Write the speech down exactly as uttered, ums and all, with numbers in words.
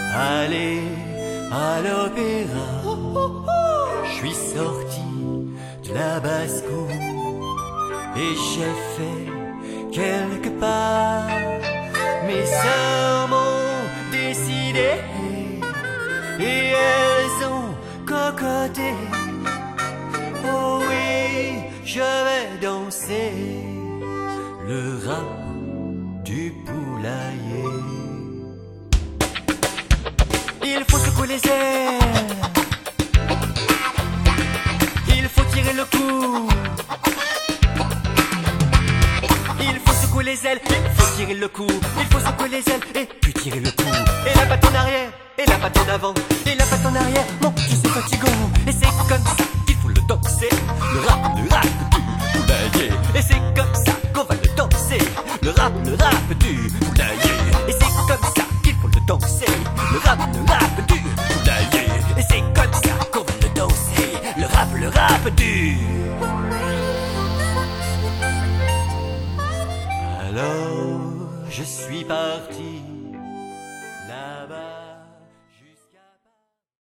aller à l'opéra. Je suis sorti de la basse-cour et j'ai fait quelque part. Mes sœurs m'ont décidé et elles ont cocoté. Oh oui, je vais danser le rap du poulailler. Il faut secouer les ailes, il faut tirer le cou. Il faut secouer les ailes, il faut tirer le cou. Il faut secouer les ailes et puis tirer le cou. Et la patte en arrière, et la patte en avant, et la patte en arrière, mon Dieu c'est fatigant. Et c'est comme ça qu'il faut le danser, le rap, le rap du poulailler. Et c'est comme ça qu'on va le danser, le rap, le rap du poulailler. Et c'est comme ça qu'il faut le danser, le rap, le rap du poulailler. Et c'est comme ça qu'on va le danser, le rap, le rap du. Alors je suis parti